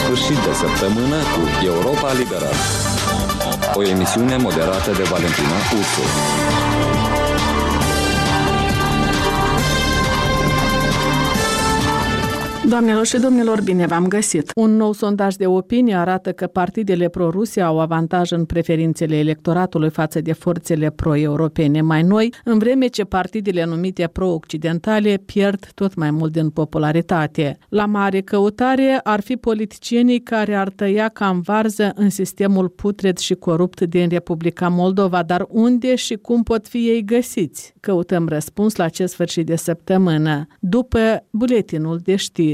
sfârșit de săptămână cu Europa Liberă. O emisiune moderată de Valentina Ursu. Doamnelor și domnilor, bine v-am găsit! Un nou sondaj de opinie arată că partidele pro-Rusia au avantaj în preferințele electoratului față de forțele pro-europene mai noi, în vreme ce partidele numite pro-occidentale pierd tot mai mult din popularitate. La mare căutare ar fi politicienii care ar tăia ca în varză în sistemul putred și corupt din Republica Moldova, dar unde și cum pot fi ei găsiți? Căutăm răspuns la acest sfârșit de săptămână, după buletinul de știri.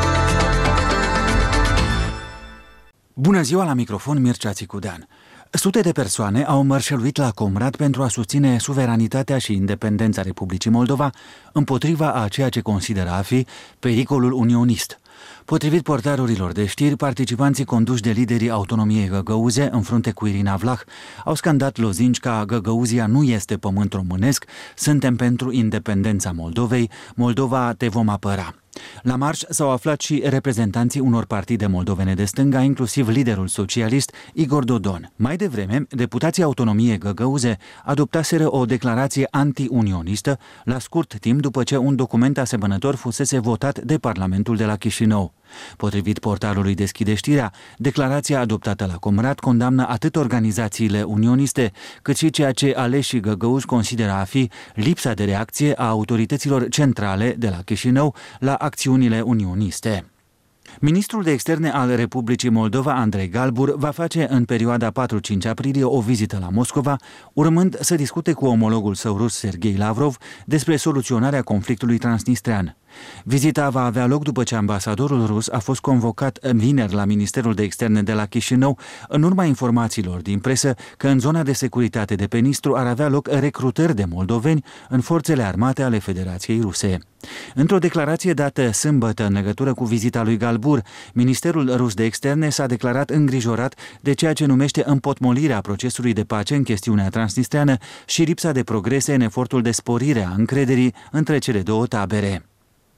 Bună ziua, la microfon Mircea Țicudean. Sute de persoane au mărșăluit la Comrat pentru a susține suveranitatea și independența Republicii Moldova împotriva a ceea ce consideră a fi pericolul unionist. Potrivit portalurilor de știri, participanții conduși de liderii autonomiei găgăuze, în frunte cu Irina Vlah, au scandat lozinci ca Găgăuzia nu este pământ românesc, suntem pentru independența Moldovei, Moldova te vom apăra. La marș s-au aflat și reprezentanții unor partide moldovene de stânga, inclusiv liderul socialist Igor Dodon. Mai devreme, deputații autonomiei găgăuze adoptaseră o declarație anti-unionistă la scurt timp după ce un document asemănător fusese votat de Parlamentul de la Chișinău. Potrivit portalului Deschide Știrea, declarația adoptată la Comrat condamnă atât organizațiile unioniste, cât și ceea ce aleșii găgăuzi consideră a fi lipsa de reacție a autorităților centrale de la Chișinău la acțiunile unioniste. Ministrul de Externe al Republicii Moldova, Andrei Galbur, va face în perioada 4-5 aprilie o vizită la Moscova, urmând să discute cu omologul său rus, Sergei Lavrov, despre soluționarea conflictului transnistrean. Vizita va avea loc după ce ambasadorul rus a fost convocat vineri la Ministerul de Externe de la Chișinău, în urma informațiilor din presă că în zona de securitate de pe Nistru ar avea loc recrutări de moldoveni în forțele armate ale Federației Ruse. Într-o declarație dată sâmbătă în legătură cu vizita lui Galbur, Ministerul Rus de Externe s-a declarat îngrijorat de ceea ce numește împotmolirea procesului de pace în chestiunea transnistreană și lipsa de progrese în efortul de sporire a încrederii între cele două tabere.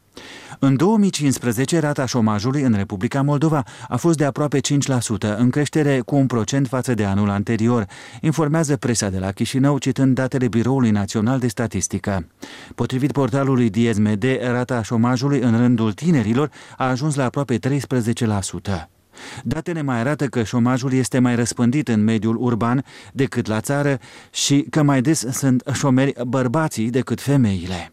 În 2015, rata șomajului în Republica Moldova a fost de aproape 5%, în creștere cu 1% față de anul anterior, informează presa de la Chișinău, citând datele Biroului Național de Statistică. Potrivit portalului DSMD, rata șomajului în rândul tinerilor a ajuns la aproape 13%. Datele mai arată că șomajul este mai răspândit în mediul urban decât la țară și că mai des sunt șomeri bărbații decât femeile.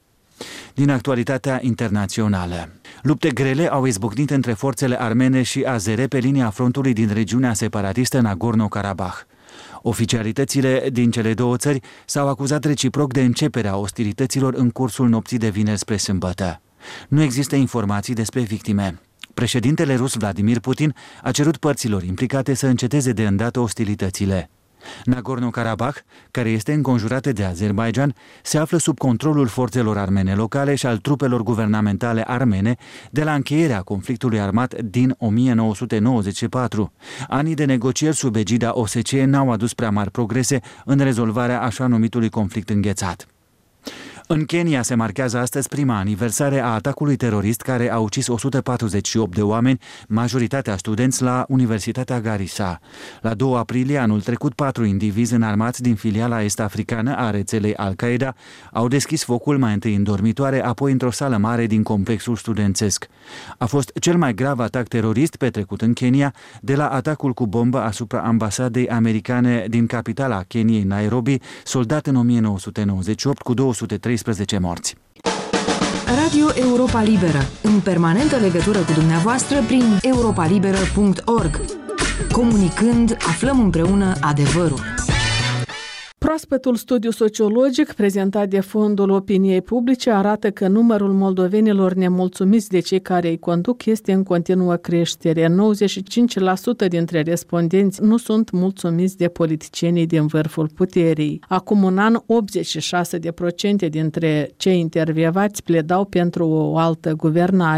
Din actualitatea internațională. Lupte grele au izbucnit între forțele armene și azere pe linia frontului din regiunea separatistă Nagorno-Karabakh. Oficialitățile din cele două țări s-au acuzat reciproc de începerea ostilităților în cursul nopții de vineri spre sâmbătă. Nu există informații despre victime. Președintele rus Vladimir Putin a cerut părților implicate să înceteze de îndată ostilitățile. Nagorno-Karabakh, care este înconjurată de Azerbaidjan, se află sub controlul forțelor armene locale și al trupelor guvernamentale armene de la încheierea conflictului armat din 1994. Anii de negocieri sub egida OSCE n-au adus prea mari progrese în rezolvarea așa numitului conflict înghețat. În Kenya se marchează astăzi prima aniversare a atacului terorist care a ucis 148 de oameni, majoritatea studenți la Universitatea Garissa. La 2 aprilie anul trecut, 4 indivizi înarmați din filiala est-africană a rețelei Al-Qaeda au deschis focul mai întâi în dormitoare, apoi într-o sală mare din complexul studențesc. A fost cel mai grav atac terorist petrecut în Kenya de la atacul cu bombă asupra ambasadei americane din capitala Keniei, Nairobi, soldat în 1998 cu 213 morți. Radio Europa Liberă, în permanentă legătură cu dumneavoastră prin europalibera.org. Comunicând, aflăm împreună adevărul. Proaspătul studiu sociologic prezentat de Fondul Opiniei Publice arată că numărul moldovenilor nemulțumiți de cei care îi conduc este în continuă creștere. 95% dintre respondenți nu sunt mulțumiți de politicienii din vârful puterii. Acum un an, 86% dintre cei intervievați pledau pentru o altă guvernare.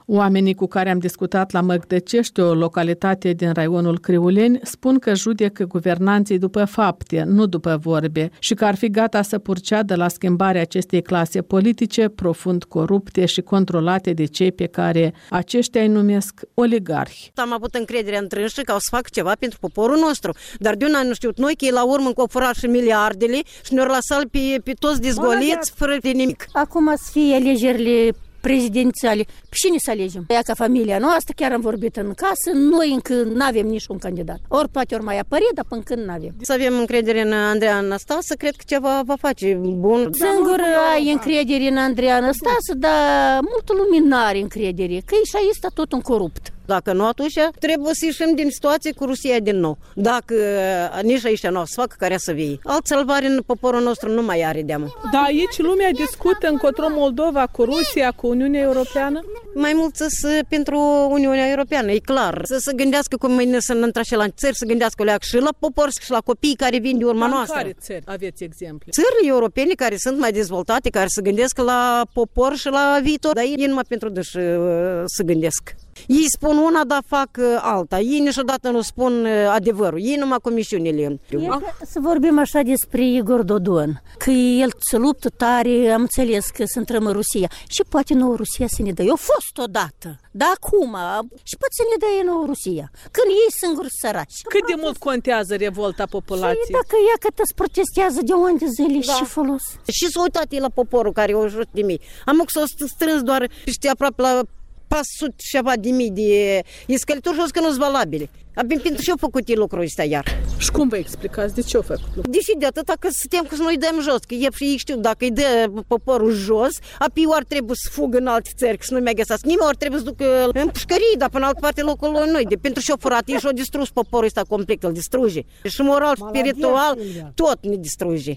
Oamenii cu care am discutat la Măgdăcești, o localitate din raionul Criuleni, spun că judecă guvernanții după fapte, nu după vorbe, și că ar fi gata să purceadă la schimbarea acestei clase politice profund corupte și controlate de cei pe care aceștia îi numesc oligarhi. Am avut încredere în trânși că o să facă ceva pentru poporul nostru, dar de un an nu știut noi că ei la urmă încă au furat și miliardele și ne-au lăsat pe toți dezgoliți fără de nimic. Acum să fie alegerile prezidențiale. Pe cine să alegem? Ea ca familia noastră, chiar am vorbit în casă, noi încă nu avem niciun candidat. Ori poate ori mai apărea, dar până când nu avem. Să avem încredere în Andreea Anastase, cred că ceva va face bun. Singur ai încredere în Andreea Anastase, dar multă lumină n-are încredere, că e și este tot un corupt. Dacă nu, atunci trebuie să ieșim din situație cu Rusia din nou. Dacă nici aici nu o să facă care să vie. Alt salvare în poporul nostru nu mai are deamă. Da, aici lumea discută încotro Moldova cu Rusia, cu Uniunea Europeană? Mai mult pentru Uniunea Europeană, e clar. Să se gândească cum mâine să intre și la țări, să gândească leac și la popor și la copiii care vin de urma noastră. Care țări aveți exemple? Țările europene care sunt mai dezvoltate, care se gândesc la popor și la viitor, dar ei numai pentru dâși să gândesc. Ei spun una, dar fac alta. Ei niciodată nu spun adevărul. Ei numai comisiunile. Să vorbim așa despre Igor Dodon, că el se luptă tare, am înțeles că să intrăm în Rusia. Și poate nouă Rusia să ne dă. Eu fost odată, dar acum, și poate să ne dă nouă Rusia, când ei singuri săraci. Cât de mult contează revolta populației? Și dacă ea cât îți protestează de ani de zile, și folos. Și s-au uitat ei la poporul care o ajută de mii. Am că s-au strâns doar, știi, aproape la 400 ceva de mii de iscălituri și o că nu-s valabile. Abia pentru ce au făcut ei lucrul ăsta iar? Și cum vă explicați? De ce au făcut lucrul? Deși de atâta că suntem că să nu-i dăm jos, că e și ei știu, dacă îi dă poporul jos, apoi ori trebuie să fugă în alte țări, că să nu mai găsească. Nimeni ori trebuie să ducă în pușcării, dar până altă parte locul noi. De pentru ce au furat ei și-au distrus poporul ăsta complet, îl distruge. Și moral, spiritual, tot ne distruge.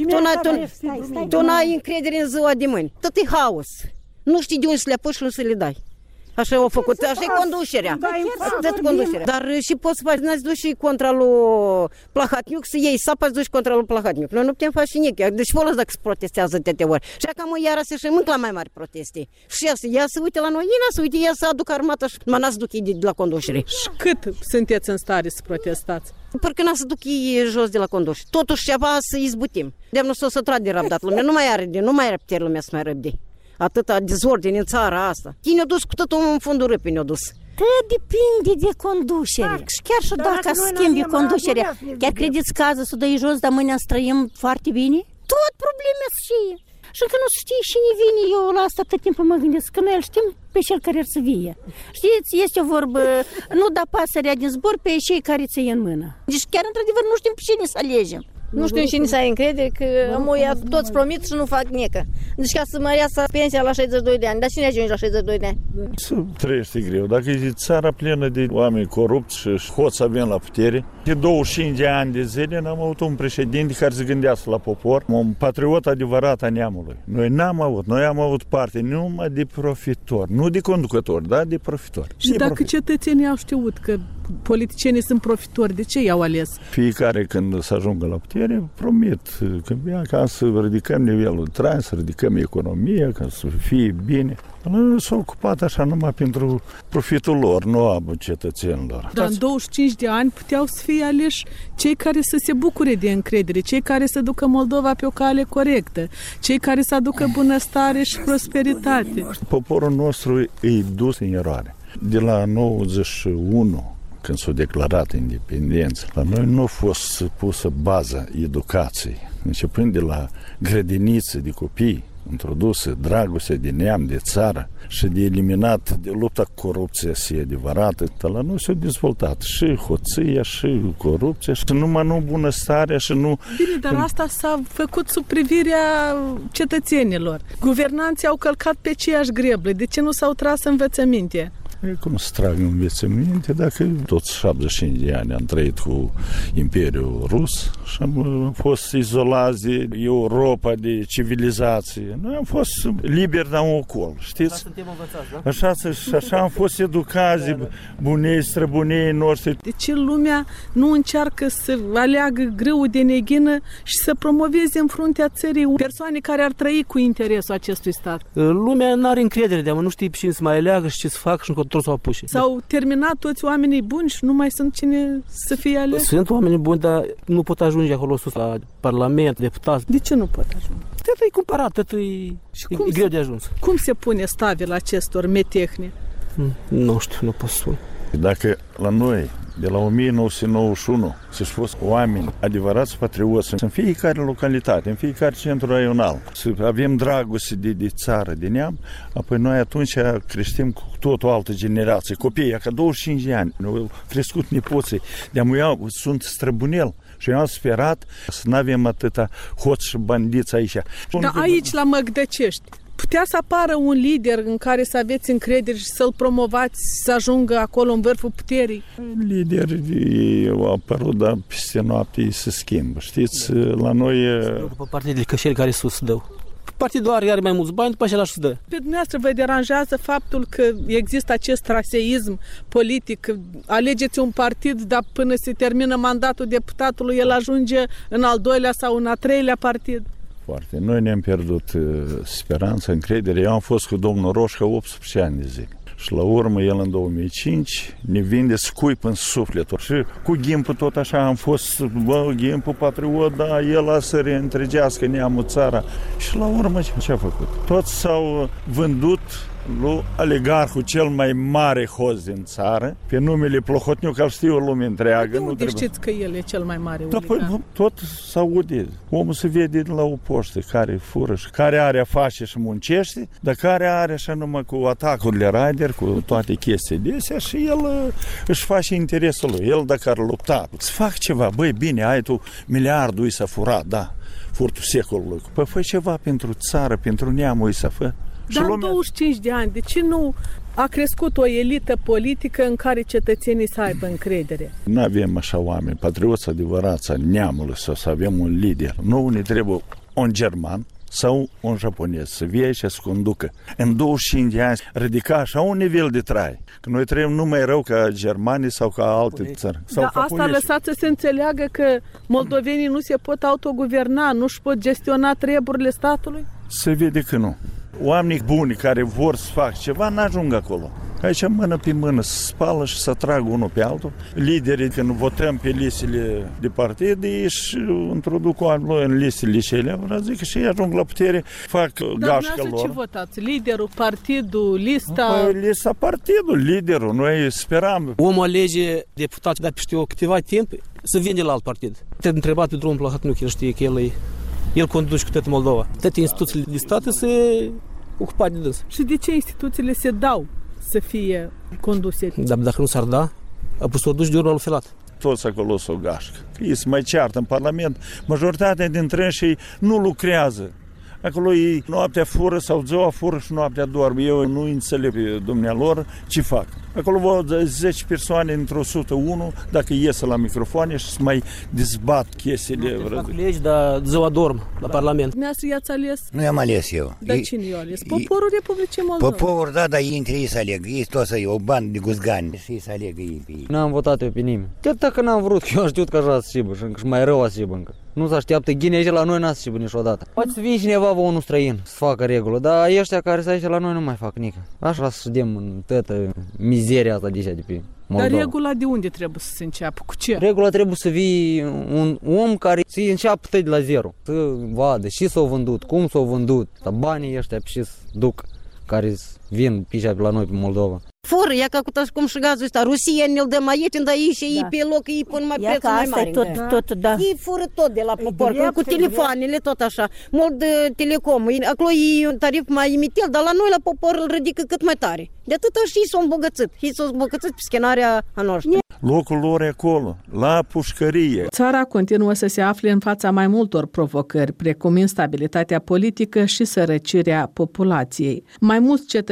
Tu n-ai încredere în ziua de mâini. Tot e haos. Nu știi de unde să le apuci și nu să le dai. Așa au făcut, așa e conducerea. Dar și poți să faci, n-ați dus și contra lui Plahatniuc, să iei sapa, duci contra lui Plahatniuc. Noi nu putem face și nici. Deci folos dacă se protestează de ori. Și acum iară se și mânc la mai mari proteste. Și ea se uite la noi, ea să aducă armata și mă n-a să duc ei de la conducere. Și cât sunteți în stare să protestați? Parcă n-a să duc ei jos de la conducere. Totuși ceva să izbutim. De-am nu s-o trage de răbdat lumea. Nu mai are putere lumea să mai răbde. Atâta dezordine în țara asta. Ei ne-au dus cu totul în fundul râpii, ne-au dus. Că depinde de conducere. Și chiar și dacă se schimbi conducerea, chiar credeți că azi să dai jos, dar mâine să trăim foarte bine? Tot probleme și și că nu știi cine vine, eu la asta tot timpul mă gândesc, că noi îl știm pe cel care ar să vie. Știți, este o vorbă, nu da pasărea din zbor pe cei care ți-i în mână. Deci chiar într-adevăr nu știm pe cine să alegem. Nu știu cine să ai încredere, că amuia toți promit și nu fac nică. Deci ca să mărească pensia la 62 de ani, dar cine ajunge la 62 de ani? Să trăiești greu. Dacă e țara plină de oameni corupți și hoți avem la putere, de 25 de ani de zile n-am avut un președinte care se gândească la popor, un patriot adevărat a neamului. Noi n-am avut, noi am avut parte numai de profitori, nu de conducători, dar de profitori. Și dacă cetățenii au știut că politicienii sunt profitori, de ce i-au ales? Fiecare când să ajungă la putere, promit că ca să ridicăm nivelul de trai, să ridicăm economia, ca să fie bine. Nu s-au ocupat așa numai pentru profitul lor, nu a cetățenilor. Dar în 25 de ani puteau să fie aleși cei care să se bucure de încredere, cei care să ducă Moldova pe o cale corectă, cei care să aducă bunăstare și prosperitate. Poporul nostru e dus în eroare. De la 91, când s-a declarat independență, la noi nu a fost pusă baza educației, începând de la grădinițe de copii, introduse dragoste de neam, de țară și de eliminat de lupta cu corupția și adevărată. La noi s-a dezvoltat și hoția, și corupția, și numai nu bunăstarea, și nu... Bine, dar asta s-a făcut sub privirea cetățenilor. Guvernanții au călcat pe aceeași greblă. De ce nu s-au tras învățăminte? E cum să trag învățăminte dacă toți 75 de ani am trăit cu Imperiul Rus și am fost izolați de Europa, de civilizație. Noi am fost liberi de un ocol, știți? Așa suntem învățați, da? Așa am fost educați, bunei, străbunei noștri. De ce lumea nu încearcă să aleagă grâul de neghină și să promoveze în fruntea țării persoane care ar trăi cu interesul acestui stat? Lumea nu are încredere de nu știe cine să mai aleagă și ce să facă și încotro să o apuce. S-au terminat toți oamenii buni și nu mai sunt cine să fie ales? Sunt oameni buni, dar nu pot ajunge acolo sus la Parlament, deputați. De ce nu pot ajunge? Tot e cumpărat, tot e greu de ajuns. Cum se pune stabil acestor metehne? Nu știu, nu pot spune. Dacă la noi, de la 1991, să-și fost oameni adevărați patrioți în fiecare localitate, în fiecare centru raional, să avem dragoste de țară, de neam, apoi noi atunci creștem cu tot o altă generație. Copiii, ca 25 de ani, au crescut nepoții, de-amuia sunt străbunel. Și eu am sperat să nu avem atâta hoți și bandiți aici. Dar aici, la Măgdăcești, putea să apară un lider în care să aveți încredere și să-l promovați, să ajungă acolo în vârful puterii? Liderii au apărut, dar peste noapte se schimbă. Știți, la noi... După partidele cășeri care sus dau. Partidul are mai mulți bani, după aceea își dă. Pe dumneavoastră vă deranjează faptul că există acest traseism politic? Alegeți un partid, dar până se termină mandatul deputatului, el ajunge în al doilea sau în a treilea partid? Foarte. Noi ne-am pierdut speranța, încredere. Eu am fost cu domnul Roșca 18 ani de zile. Și la urmă, el în 2005 ne vinde scuip în sufletul. Și cu Ghimpul tot așa am fost, Ghimpul patriot, da, el a să reîntregească neamul țara. Și la urmă ce a făcut? Toți s-au vândut lui oligarhul cel mai mare hoț din țară, pe numele Plohotniuc, că îl știu o lume întreagă. De unde știți că el e cel mai mare oligarh? Tot s-aude. Omul se vede la o poștă care fură și care are afaceri și muncește, dar care are așa numai cu atacurile raider, cu toate chestiile astea și el își face interesul lui. El dacă ar lupta, să fac ceva, băi, bine, ai tu miliardul ăsta furat, da, furtul secolului. Păi fă ceva pentru țară, pentru neamul ăsta, fă. Dar în 25 de ani, de ce nu a crescut o elită politică în care cetățenii să aibă încredere? Nu avem așa oameni, patrioți adevărați al neamului, să avem un lider. Nu ne trebuie un german sau un japonez să vie și să conducă. În 25 de ani ridica așa un nivel de trai. Că noi trăim numai rău ca germanii sau ca alte țări. Dar asta a lăsat să se înțeleagă că moldovenii nu se pot autoguverna, nu își pot gestiona treburile statului? Se vede că nu. Oamenii buni care vor să facă ceva n-ajung acolo. Aici mână pe mână se spală și să trag unul pe altul. Liderii, când votăm pe listele de partid, ei își introduc oamenii în listele cele. Zic că și ei ajung la putere, fac gașca lor. Dar ce votați? Liderul, partidul, lista? Păi, lista, partidul, liderul. Noi speram. Omul alege deputații, dar peste câteva timp să vină la alt partid. Te-a întrebat pe drumul Plahotniuc, el știe că el conduce cu toată Moldova. Toate instituțiile de stat se ocupa de dâns. Și de ce instituțiile se dau să fie conduse? Dar dacă nu s-ar da, a pus o duci de urmă lui Filat. Toți acolo s-o gașcă. Ei se mai ceartă în Parlament. Majoritatea dintre ei nu lucrează. Acolo ei noaptea fură sau ziua fură și noaptea dorm. Eu nu înțeleg pe dumnealor ce fac. Acolo văd 10 persoane într-o 101, dacă ies la microfoane și mai dezbat chestiile. Nu fac legi, dar ziua dorm la Parlament. Dumneavoastră i-ați ales? Nu i-am ales eu. Dar cine i-a ales? Poporul Republicii Moldova. Poporul, da, dar ei între ei să aleg. Ei toți să iau bani de guzgani și să alegă ei pe ei. N-am votat eu pe nimeni. Chiar dacă n-am vrut, că eu am știut că așa se șibă și mai rău a șibă încă. Nu se așteaptă ghinea aici la noi, n-a se șibă niciodată. Poate să vină cineva, unul străin, să facă regulă, dar ăștia care sunt aici la noi nu mai fac nică. Așa să ședem în toată mizeria asta de pe Moldova. Dar regula de unde trebuie să se înceapă? Cu ce? Regula trebuie să vii un om care să înceapă tot de la zero. Să vadă și s-au vândut, cum s-au vândut, banii ăștia și să duc, care vin pe la noi pe Moldova. Fără, ia ca cum și gazul ăsta, Rusia ne-l dăm aici, dar ei și ei pe loc, ei pun mai prețul mai mare. Tot, da. Ei fură tot de la popor, cu telefoanele, tot așa. Mult telecom, acolo e un tarif mai mitel, dar la noi la popor îl ridică cât mai tare. De atâta și ei s-au îmbogățit. Ei s-au îmbogățit pe scenarea a noastră. Locul lor e acolo, la pușcărie. Țara continuă să se afle în fața mai multor provocări, precum instabilitatea politică și sărăcirea populației. Mai mulți cetățeni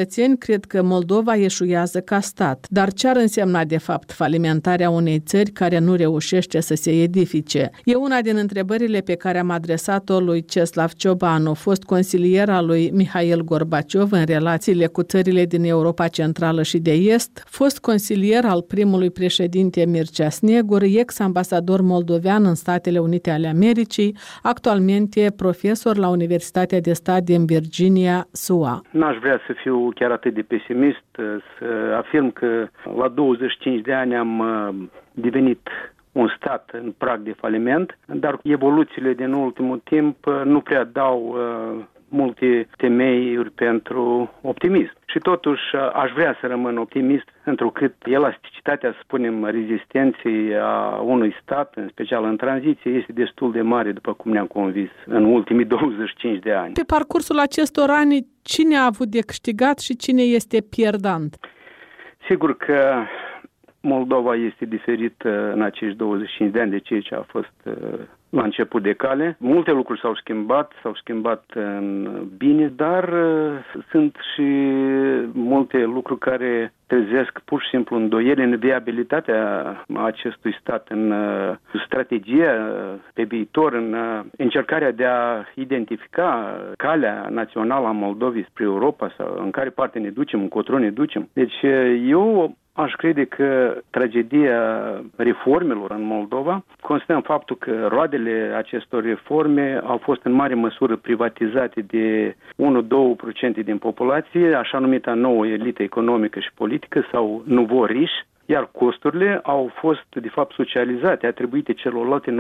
cetățeni cred că Moldova eșuează ca stat. Dar ce ar însemna de fapt falimentarea unei țări care nu reușește să se edifice? E una din întrebările pe care am adresat-o lui Ceslav Ciobanu, fost consilier al lui Mihail Gorbaciov în relațiile cu țările din Europa Centrală și de Est, fost consilier al primului președinte Mircea Snegur, ex-ambasador moldovean în Statele Unite ale Americii, actualmente profesor la Universitatea de Stat din Virginia, SUA. N-aș vrea să fiu chiar atât de pesimist, să afirm că la 25 de ani am devenit un stat în prag de faliment, dar evoluțiile din ultimul timp nu prea dau multe temeiuri pentru optimism. Și totuși aș vrea să rămân optimist, întrucât elasticitatea, să spunem, rezistenței a unui stat, în special în tranziție, este destul de mare, după cum ne-am convins în ultimii 25 de ani. Pe parcursul acestor ani, cine a avut de câștigat și cine este pierdant? Sigur că Moldova este diferită în acești 25 de ani de ceea ce a fost la început de cale. Multe lucruri s-au schimbat în bine, dar sunt și multe lucruri care trezesc pur și simplu îndoieli în viabilitatea acestui stat, în strategia pe viitor, în încercarea de a identifica calea națională a Moldovei spre Europa, sau în care parte ne ducem, încotro ne ducem. Deci eu aș crede că tragedia reformelor în Moldova constă în faptul că roadele acestor reforme au fost în mare măsură privatizate de 1-2% din populație, așa numita nouă elită economică și politică sau nuvoriși, iar costurile au fost, de fapt, socializate, atribuite celorlalte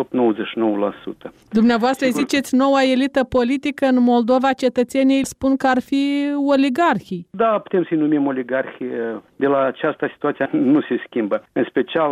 98-99%. Dumneavoastră ziceți noua elită politică în Moldova, cetățenii spun că ar fi oligarhii. Da, putem să-i numim oligarhi. De la această situație nu se schimbă. În special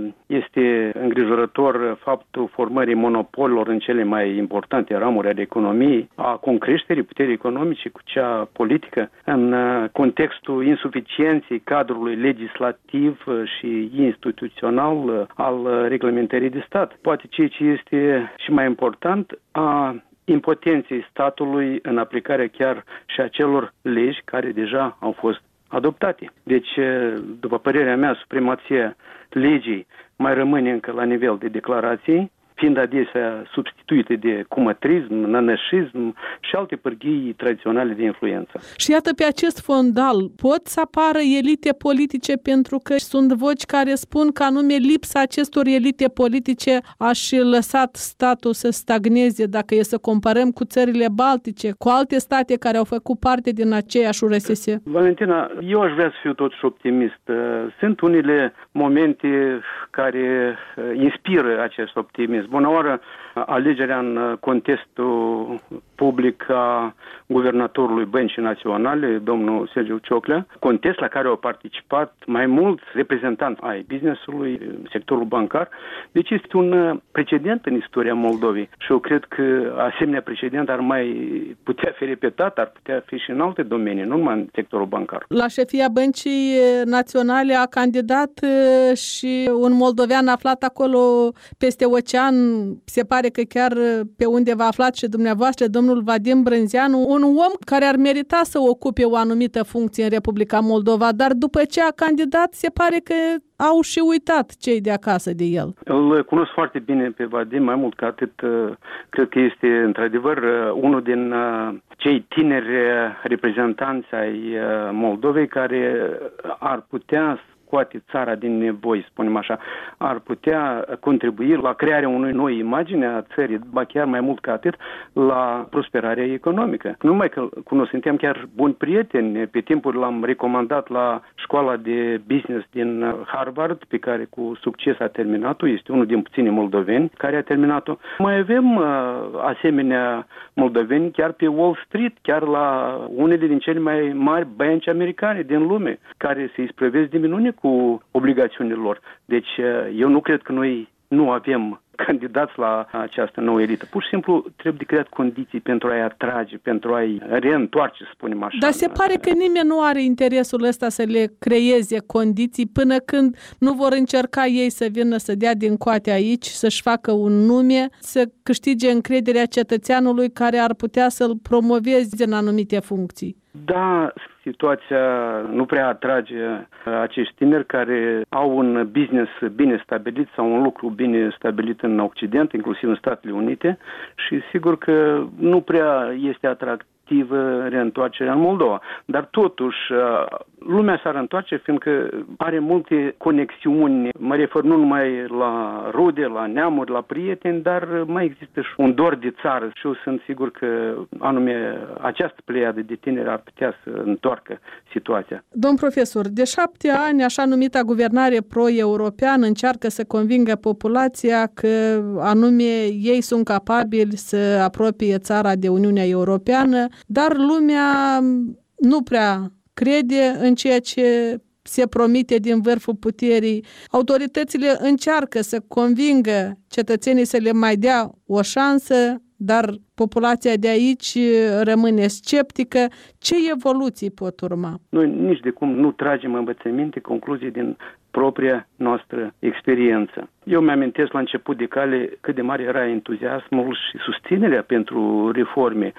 este îngrijorător faptul formării monopolilor în cele mai importante ramuri ale economiei, a concreșterii puterii economice cu cea politică, în contextul insuficienței cadrului legislativ și instituțional al reglementării de stat. Poate ceea ce este și mai important, a impotenței statului în aplicarea chiar și a celor legi care deja au fost adoptate. Deci, după părerea mea, supremația legii mai rămâne încă la nivel de declarații, fiind adesea substituite de cumătrism, nănășism și alte pârghii tradiționale de influență. Și iată, pe acest fondal pot să apară elite politice, pentru că sunt voci care spun că anume lipsa acestor elite politice a și lăsat statul să stagneze, dacă e să comparăm cu țările baltice, cu alte state care au făcut parte din aceeași URSS. Valentina, eu aș vrea să fiu totuși optimist. Sunt unele momente care inspiră acest optimism. Bună oară, alegerea în contextul public a guvernatorului Băncii Naționale, domnul Sergiu Cioclea, contest la care au participat mai mulți reprezentanți ai business-ului, sectorul bancar. Deci este un precedent în istoria Moldovei și eu cred că asemenea precedent ar mai putea fi repetat, ar putea fi și în alte domenii, nu numai în sectorul bancar. La șefia Băncii Naționale a candidat și un moldovean aflat acolo peste ocean, se pare că chiar pe unde v-a aflat și dumneavoastră, domnul Vadim Brânzeanu, un om care ar merita să ocupe o anumită funcție în Republica Moldova, dar după ce a candidat, se pare că au și uitat cei de acasă de el. Îl cunosc foarte bine pe Vadim, mai mult ca atât, cred că este într-adevăr unul din cei tineri reprezentanți ai Moldovei care ar putea scoate țara din nevoi, spunem așa, ar putea contribui la crearea unei noi imagini a țării, ba chiar mai mult ca atât, la prosperarea economică. Nu numai că suntem chiar buni prieteni, pe timpuri l-am recomandat la școala de business din Harvard, pe care cu succes a terminat-o, este unul din puțini moldoveni care a terminat-o. Mai avem asemenea moldoveni chiar pe Wall Street, chiar la unele din cele mai mari bănci americane din lume, care se isprăvesc de minune cu obligațiunile lor. Deci eu nu cred că noi nu avem candidați la această nouă elită. Pur și simplu trebuie de creat condiții pentru a-i atrage, pentru a-i reîntoarce, să spunem așa. Dar se pare că nimeni nu are interesul ăsta să le creeze condiții până când nu vor încerca ei să vină să dea din coate aici, să-și facă un nume, să câștige încrederea cetățeanului care ar putea să-l promoveze în anumite funcții. Da, situația nu prea atrage acești tineri care au un business bine stabilit sau un lucru bine stabilit în Occident, inclusiv în Statele Unite, și sigur că nu prea este atractiv reîntoarcerea în Moldova. Dar totuși, lumea s-ar întoarce fiindcă are multe conexiuni, mă refer nu numai la rude, la neamuri, la prieteni, dar mai există și un dor de țară și eu sunt sigur că anume această pleiadă de tineri ar putea să întoarcă situația. Domn profesor, de 7 ani, așa numita guvernare pro-europeană încearcă să convingă populația că anume ei sunt capabili să apropie țara de Uniunea Europeană, dar lumea nu prea crede în ceea ce se promite din vârful puterii. Autoritățile încearcă să convingă cetățenii să le mai dea o șansă, dar populația de aici rămâne sceptică. Ce evoluții pot urma? Noi nici de cum nu tragem învățăminte, concluzii din propria noastră experiență. Eu mi-amintesc la început de cale cât de mare era entuziasmul și susținerea pentru reforme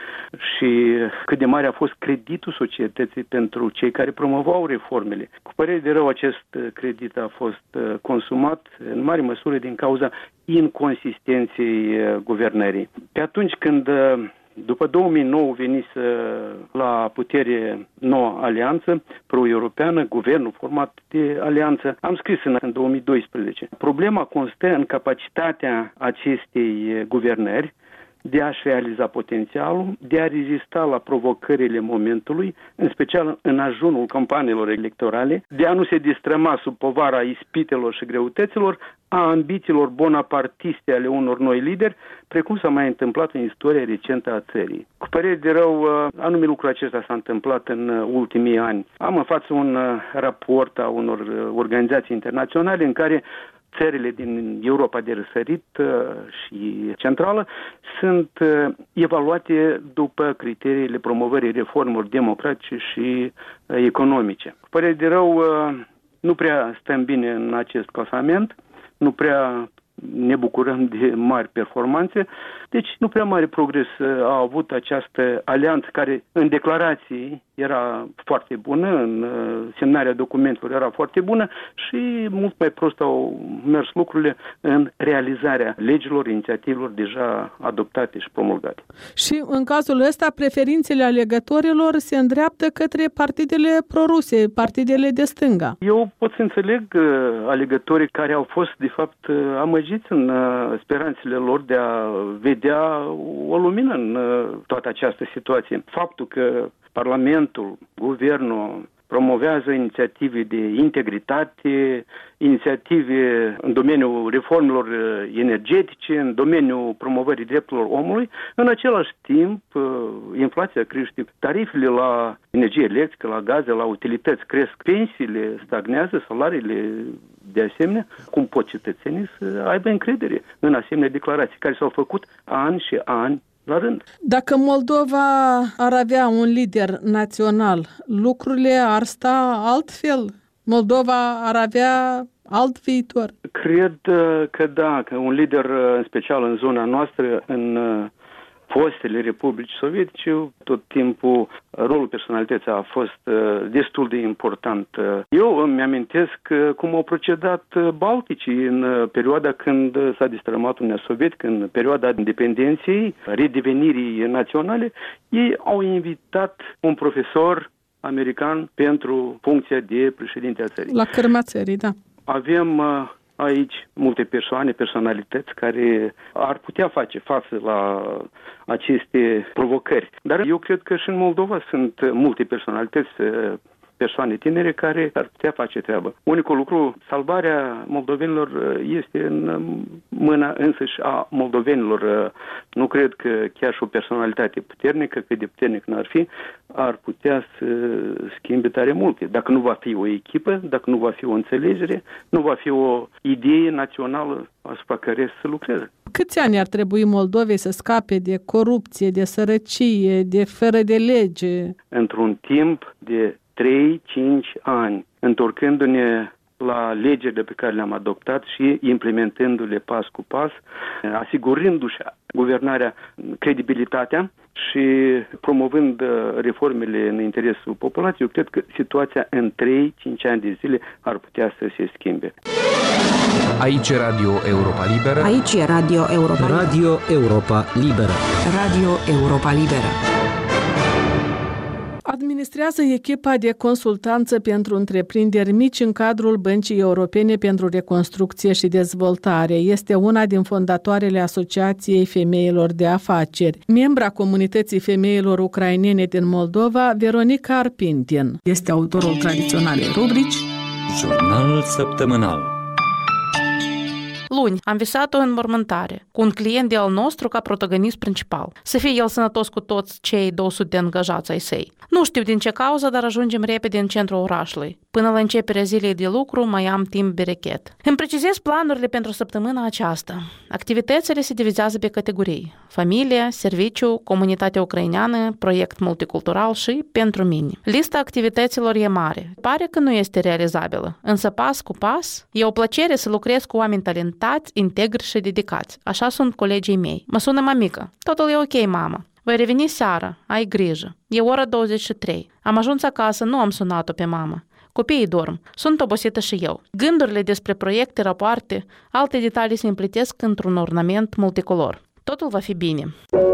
și cât de mare a fost creditul societății pentru cei care promovau reformele. Cu părere de rău, acest credit a fost consumat în mare măsură din cauza inconsistenței guvernării. Pe atunci când după 2009 venise la putere noua alianță pro-europeană, guvernul format de alianță. Am scris în 2012. Problema constă în capacitatea acestei guvernări de a-și realiza potențialul, de a rezista la provocările momentului, în special în ajunul campaniilor electorale, de a nu se distrăma sub povara ispitelor și greutăților, a ambițiilor bonapartiste ale unor noi lideri, precum s-a mai întâmplat în istoria recentă a țării. Cu părere de rău, anume lucrul acesta s-a întâmplat în ultimii ani. Am în față un raport a unor organizații internaționale în care țările din Europa de răsărit și centrală sunt evaluate după criteriile promovării reformelor democratice și economice. Cu părere de rău, nu prea stăm bine în acest clasament, nu prea ne bucurăm de mari performanțe, deci nu prea mare progres a avut această alianță care în declarații era foarte bună, în semnarea documentelor era foarte bună și mult mai prost au mers lucrurile în realizarea legilor, inițiativelor deja adoptate și promulgate. Și în cazul ăsta, preferințele alegătorilor se îndreaptă către partidele proruse, partidele de stânga. Eu pot să înțeleg alegătorii care au fost, de fapt, amăgiți în speranțele lor de a vedea o lumină în toată această situație. Faptul că Parlamentul, Guvernul promovează inițiative de integritate, inițiative în domeniul reformelor energetice, în domeniul promovării drepturilor omului. În același timp, inflația crește, tarifele la energie electrică, la gaze, la utilități cresc, pensiile stagnează, salariile de asemenea. Cum pot cetățenii să aibă încredere în asemenea declarații care s-au făcut ani și ani la rând? Dacă Moldova ar avea un lider național, lucrurile ar sta altfel? Moldova ar avea alt viitor? Cred că da, că un lider, în special în zona noastră, în fostele republici sovietice, tot timpul rolul personalității a fost destul de important. Eu îmi amintesc cum au procedat balticii în perioada când s-a destrămat Uniunea Sovietică, în perioada independenței, redevenirii naționale. Ei au invitat un profesor american pentru funcția de președinte a țării. La cârma țării, da. Avem aici multe persoane, personalități care ar putea face față la aceste provocări. Dar eu cred că și în Moldova sunt multe personalități, persoane tinere care ar putea face treabă. Unicul lucru, salvarea moldovenilor este în mâna însăși a moldovenilor. Nu cred că chiar și o personalitate puternică, cât de puternic n-ar fi, ar putea să schimbe tare multe. Dacă nu va fi o echipă, dacă nu va fi o înțelegere, nu va fi o idee națională asupra care să lucreze. Câți ani ar trebui Moldovei să scape de corupție, de sărăcie, de fără de lege? Într-un timp de 3-5 ani, întorcându-ne la legile pe care le-am adoptat și implementându-le pas cu pas, asigurându-și guvernarea credibilitatea și promovând reformele în interesul populației, eu cred că situația în 3-5 ani de zile ar putea să se schimbe. Aici e Radio Europa Liberă. Aici e Radio Europa Liberă. Radio Europa Liberă. Radio Europa Liberă. Administrează echipa de consultanță pentru întreprinderi mici în cadrul Băncii Europene pentru Reconstrucție și Dezvoltare. Este una din fondatoarele Asociației Femeilor de Afaceri. Membra comunității femeilor ucrainene din Moldova, Veronica Arpintin. Este autorul tradiționalei rubrici Jurnal săptămânal. Luni am visat o înmormântare cu un client de-al nostru ca protagonist principal. Să fie el sănătos cu toți cei 200 de angajați ai săi. Nu știu din ce cauză, dar ajungem repede în centrul orașului. Până la începerea zilei de lucru mai am timp berechet. Îmi precizez planurile pentru săptămâna aceasta. Activitățile se divizează pe categorii: familie, serviciu, comunitate ucraineană, proiect multicultural și pentru mine. Lista activităților e mare. Pare că nu este realizabilă, însă pas cu pas e o plăcere să lucrez cu oameni talentați, integri și dedicați. Așa sunt colegii mei. Mă sună mamică. Totul e ok, mama. Voi reveni seara, ai grijă. E ora 23. Am ajuns acasă, nu am sunat-o pe mama. Copiii dorm. Sunt obosită și eu. Gândurile despre proiecte, rapoarte, alte detalii se împlitesc într-un ornament multicolor. Totul va fi bine.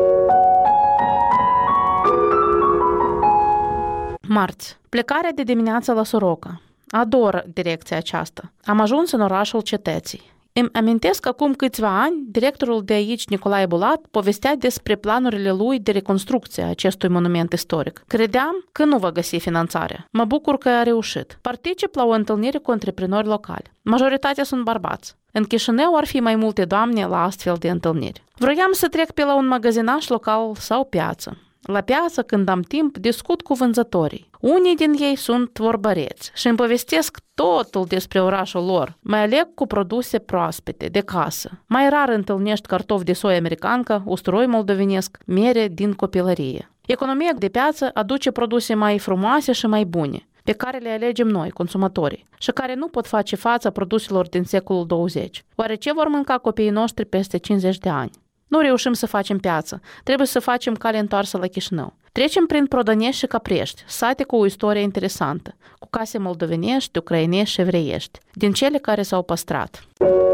Marți. Plecarea de dimineață la Soroca. Ador direcția aceasta. Am ajuns în orașul cetății. Îmi amintesc că acum câțiva ani, directorul de aici, Nicolae Bulat, povestea despre planurile lui de reconstrucție a acestui monument istoric. Credeam că nu va găsi finanțarea. Mă bucur că a reușit. Particip la o întâlnire cu antreprenori locali. Majoritatea sunt bărbați. În Chișinău ar fi mai multe doamne la astfel de întâlniri. Vroiam să trec pe la un magazinaș local sau piață. La piață, când am timp, discut cu vânzătorii. Unii din ei sunt vorbăreți și îmi povestesc totul despre orașul lor. Mai aleg cu produse proaspete, de casă. Mai rar întâlnești cartofi de soi americancă, usturoi moldovenesc, mere din copilărie. Economia de piață aduce produse mai frumoase și mai bune, pe care le alegem noi, consumatorii, și care nu pot face față produselor din secolul 20. Oare ce vor mânca copiii noștri peste 50 de ani? Nu reușim să facem piață. Trebuie să facem cale întoarsă la Chișinău. Trecem prin Prodănești și Caprești, sate cu o istorie interesantă, cu case moldovenești, ucrainești și evreiești, din cele care s-au păstrat.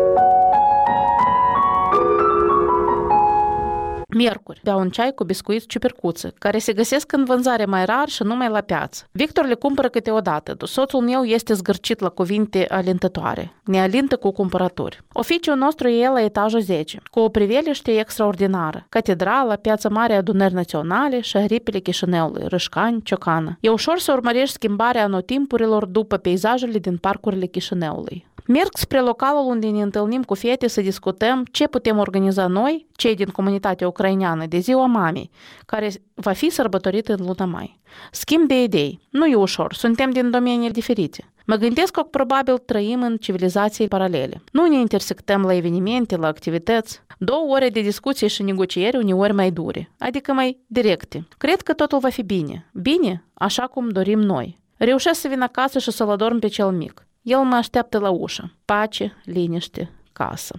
Miercuri, beau un ceai cu biscuiți ciupercuță, care se găsesc în vânzare mai rar și numai la piață. Victor le cumpără câteodată. Soțul meu este zgârcit la cuvinte alintătoare. Ne alintă cu cumpărături. Oficiul nostru e la etajul 10, cu o priveliște extraordinară. Catedrala, Piața Mare, Adunări Naționale și aripile Chișinăului, Râșcani, Ciocană. E ușor să urmărești schimbarea anotimpurilor după peisajele din parcurile Chișinăului. Merg spre localul unde ne întâlnim cu fete să discutăm ce putem organiza noi, cei din comunitatea ucraineană, de ziua mamei, care va fi sărbătorită în luna mai. Schimb de idei. Nu e ușor, suntem din domenii diferite. Mă gândesc că probabil trăim în civilizații paralele. Nu ne intersectăm la evenimente, la activități. 2 ore de discuție și negocieri uneori mai dure, adică mai directe. Cred că totul va fi bine. Bine, așa cum dorim noi. Reușesc să vin acasă și să-l adorm pe cel mic. El mă așteaptă la ușă. Pace, liniște, casă.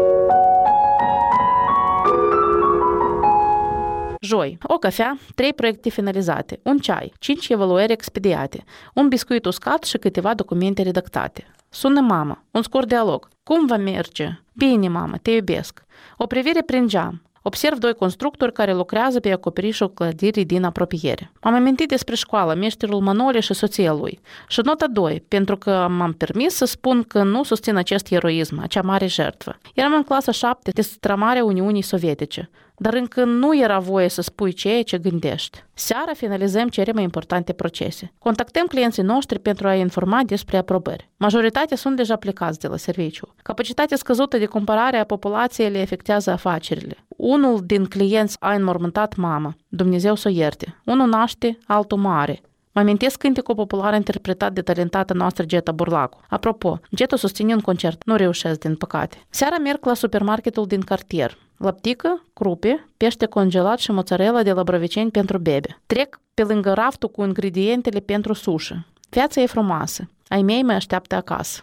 Joi, o cafea, 3 proiecte finalizate, un ceai, 5 evaluări expediate, un biscuit uscat și câteva documente redactate. Sună mama, un scurt dialog. Cum va merge? Bine, mama, te iubesc. O privire prin geam. Observ 2 constructori care lucrează pe acoperișul clădirii din apropiere. M-am amintit despre școală, meșterul Manole și soția lui. Și nota 2, pentru că m-am permis să spun că nu susțin acest eroism, acea mare jertfă. Eram în clasa 7 de stramarea Uniunii Sovietice, dar încă nu era voie să spui ceea ce gândești. Seara finalizăm cele mai importante procese. Contactăm clienții noștri pentru a informa despre aprobări. Majoritatea sunt deja plecați de la serviciu. Capacitatea scăzută de cumpărare a populației le afectează afacerile. Unul din clienți a înmormântat mama. Dumnezeu să o ierte. Unul naște, altul moare. Mă amintesc cântecul popular interpretat de talentata noastră Geta Burlacu. Apropo, Geta susține un concert. Nu reușesc, din păcate. Seara merg la supermarketul din cartier. Laptică, crupe, pește congelat și mozzarella de la Brăviceni pentru bebe. Trec pe lângă raftul cu ingredientele pentru sushi. Viața e frumoasă. Ai mei mă așteaptă acasă.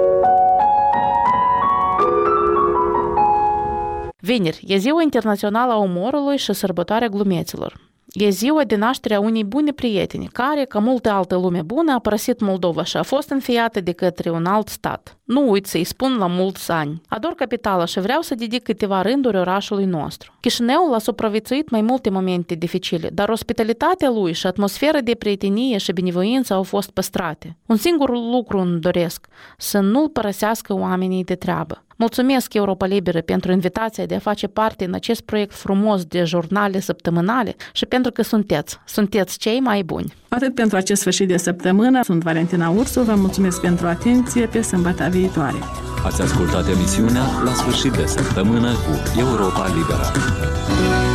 Vineri, e ziua internațională a umorului și sărbătoarea glumeților. E ziua de naștere a unei bune prieteni, care, ca multă altă lume bună, a părăsit Moldova și a fost înfiată de către un alt stat. Nu uit să-i spun la mulți ani. Ador capitala și vreau să dedic câteva rânduri orașului nostru. Chișinăul a supraviețuit mai multe momente dificile, dar ospitalitatea lui și atmosfera de prietenie și binevoință au fost păstrate. Un singur lucru îmi doresc, să nu-l părăsească oamenii de treabă. Mulțumesc Europa Liberă pentru invitația de a face parte în acest proiect frumos de jurnale săptămânale și pentru că sunteți cei mai buni. Atât pentru acest sfârșit de săptămână. Sunt Valentina Ursu, vă mulțumesc pentru atenție, pe sâmbătă viitoare. Ați ascultat emisiunea La sfârșit de săptămână cu Europa Liberă.